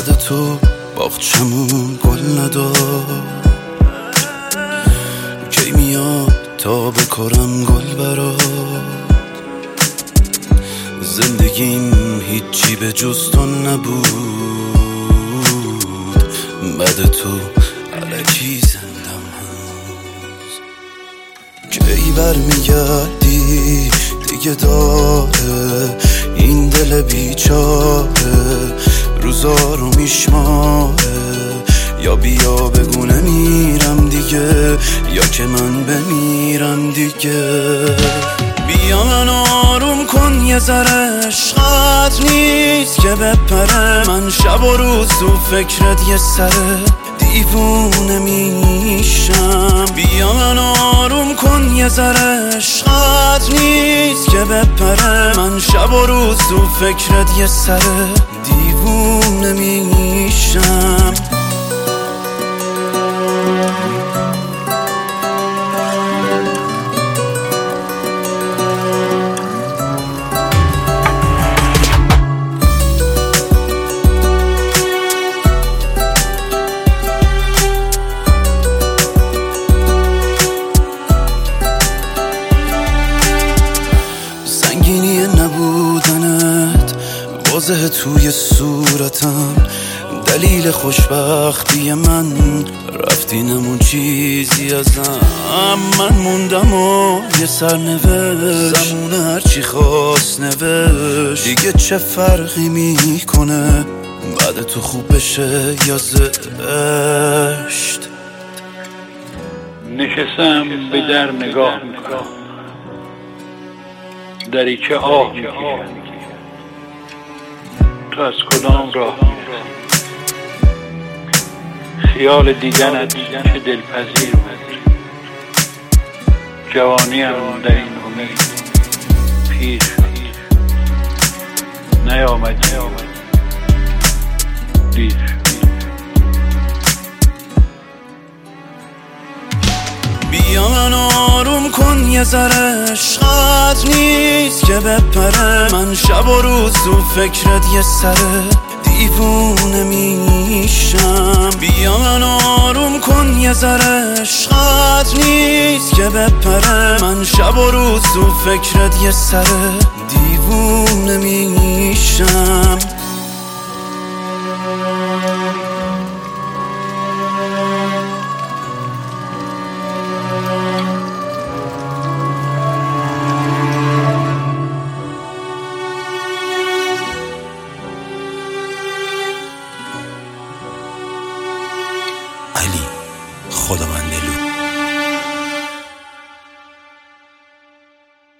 بعد تو باغچمون گل نداد، کی میاد تا بکرم گل برات. زندگیم هیچی به جز تو نبود، بعد تو الکی زندم هنوز. کی برمیگردی دیگه داره این دل بیچاره، روزا رو میشماره. یا بیا بگو نمیرم دیگه، یا که من بمیرم دیگه. بیا من آروم کن یه ذره، عشقت نیست که بپره. من شب و روز تو فکرت یه سره دیوونه میشم. بیا من آروم کن یه ذره، عشقت نیست که بپره. من شب و روز تو فکرت یه سره دیوونه میشم. سنگینی نبودنت واضحه توی صورتم، دلیل خوشبختی من. رفتی نمون چیزی ازم، من موندم و یه سرنوشت. زمونه هرچی خواست نوشت، دیگه چه فرقی میکنه بعد تو خوب بشه یا زشت. نشستم به در نگاه میکنم، دریچه آه میکشم. تو از کدام راه میرسی؟ خیال دیدنت چه دلپذیر بود. جوانیم در این امید پیر شد، نیامدی دیر شد. بیا من آروم کن یه ذره، عشقت نیست که بپره. من شب و روز تو فکرت یه سره دیوونه میشم. بیا من آروم کن یه ذره، عشقت نیست که بپره. من شب و روز تو فکرت یه سره دیوونه میشم. علی خدا من دل